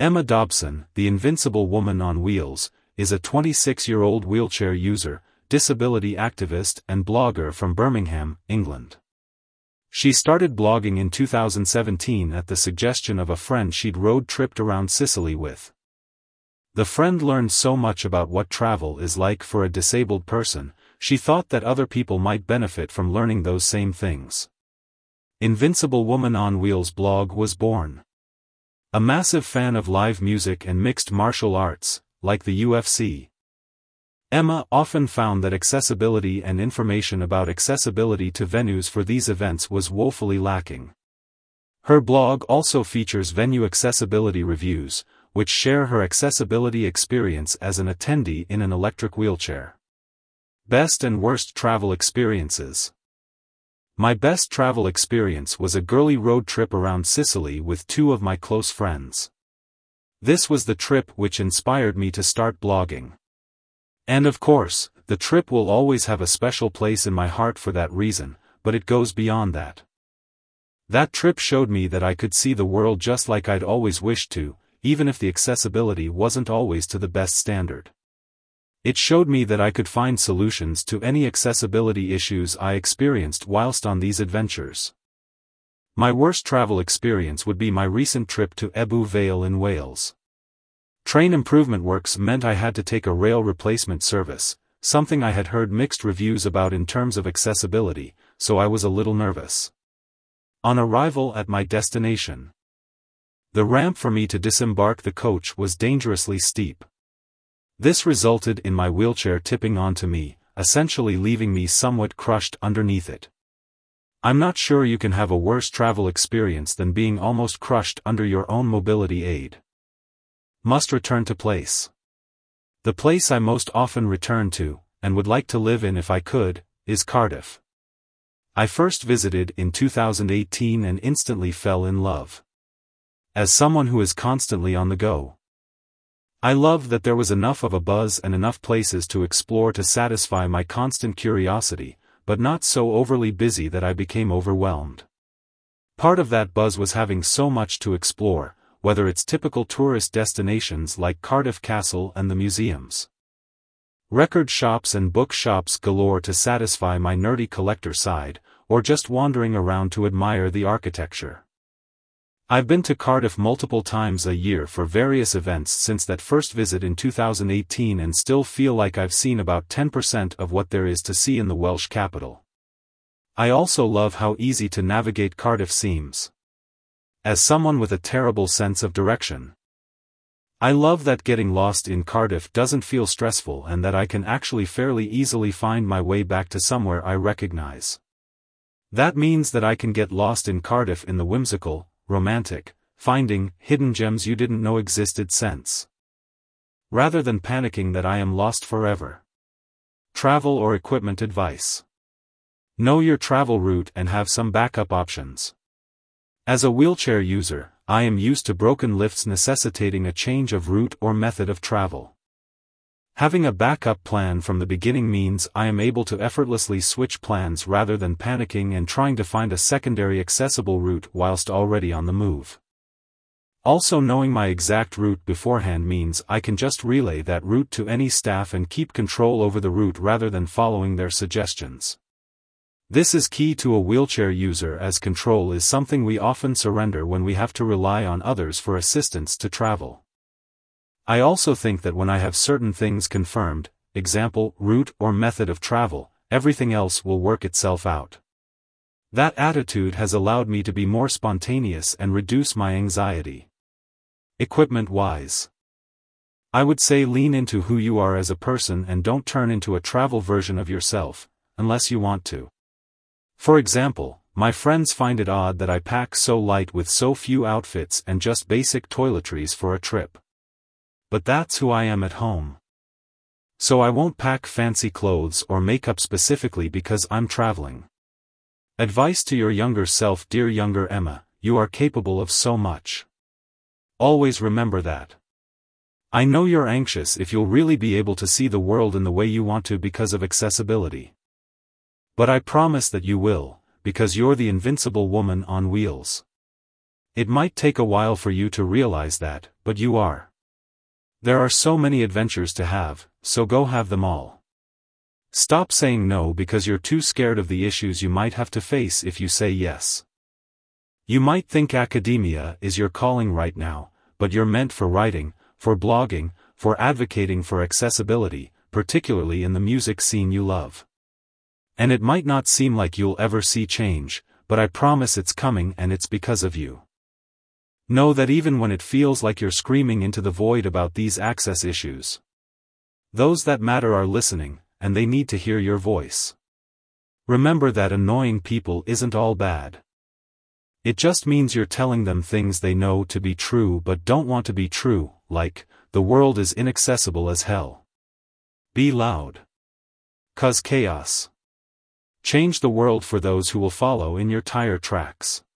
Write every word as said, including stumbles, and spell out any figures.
Emma Dobson, the Invincible Woman on Wheels, is a twenty-six-year-old wheelchair user, disability activist and blogger from Birmingham, England. She started blogging in two thousand seventeen at the suggestion of a friend she'd road-tripped around Sicily with. The friend learned so much about what travel is like for a disabled person, she thought that other people might benefit from learning those same things. Invincible Woman on Wheels blog was born. A massive fan of live music and mixed martial arts, like the U F C. Emma often found that accessibility and information about accessibility to venues for these events was woefully lacking. Her blog also features venue accessibility reviews, which share her accessibility experience as an attendee in an electric wheelchair. Best and worst travel experiences. My best travel experience was a girly road trip around Sicily with two of my close friends. This was the trip which inspired me to start blogging. And of course, the trip will always have a special place in my heart for that reason, but it goes beyond that. That trip showed me that I could see the world just like I'd always wished to, even if the accessibility wasn't always to the best standard. It showed me that I could find solutions to any accessibility issues I experienced whilst on these adventures. My worst travel experience would be my recent trip to Ebbw Vale in Wales. Train improvement works meant I had to take a rail replacement service, something I had heard mixed reviews about in terms of accessibility, so I was a little nervous. On arrival at my destination, the ramp for me to disembark the coach was dangerously steep. This resulted in my wheelchair tipping onto me, essentially leaving me somewhat crushed underneath it. I'm not sure you can have a worse travel experience than being almost crushed under your own mobility aid. Must return to place. The place I most often return to, and would like to live in if I could, is Cardiff. I first visited in two thousand eighteen and instantly fell in love. As someone who is constantly on the go, I loved that there was enough of a buzz and enough places to explore to satisfy my constant curiosity, but not so overly busy that I became overwhelmed. Part of that buzz was having so much to explore, whether it's typical tourist destinations like Cardiff Castle and the museums, record shops and book shops galore to satisfy my nerdy collector side, or just wandering around to admire the architecture. I've been to Cardiff multiple times a year for various events since that first visit in two thousand eighteen and still feel like I've seen about ten percent of what there is to see in the Welsh capital. I also love how easy to navigate Cardiff seems. As someone with a terrible sense of direction, I love that getting lost in Cardiff doesn't feel stressful and that I can actually fairly easily find my way back to somewhere I recognize. That means that I can get lost in Cardiff in the whimsical, romantic, finding hidden gems you didn't know existed sense, rather than panicking that I am lost forever. Travel or equipment advice. Know your travel route and have some backup options. As a wheelchair user, I am used to broken lifts necessitating a change of route or method of travel. Having a backup plan from the beginning means I am able to effortlessly switch plans rather than panicking and trying to find a secondary accessible route whilst already on the move. Also, knowing my exact route beforehand means I can just relay that route to any staff and keep control over the route rather than following their suggestions. This is key to a wheelchair user, as control is something we often surrender when we have to rely on others for assistance to travel. I also think that when I have certain things confirmed, example, route or method of travel, everything else will work itself out. That attitude has allowed me to be more spontaneous and reduce my anxiety. Equipment-wise, I would say lean into who you are as a person and don't turn into a travel version of yourself, unless you want to. For example, my friends find it odd that I pack so light with so few outfits and just basic toiletries for a trip. But that's who I am at home. So I won't pack fancy clothes or makeup specifically because I'm traveling. Advice to your younger self: dear younger Emma, you are capable of so much. Always remember that. I know you're anxious if you'll really be able to see the world in the way you want to because of accessibility. But I promise that you will, because you're the invincible woman on wheels. It might take a while for you to realize that, but you are. There are so many adventures to have, so go have them all. Stop saying no because you're too scared of the issues you might have to face if you say yes. You might think academia is your calling right now, but you're meant for writing, for blogging, for advocating for accessibility, particularly in the music scene you love. And it might not seem like you'll ever see change, but I promise it's coming, and it's because of you. Know that even when it feels like you're screaming into the void about these access issues, those that matter are listening, and they need to hear your voice. Remember that annoying people isn't all bad. It just means you're telling them things they know to be true but don't want to be true, like, the world is inaccessible as hell. Be loud. 'Cause chaos. Change the world for those who will follow in your tire tracks.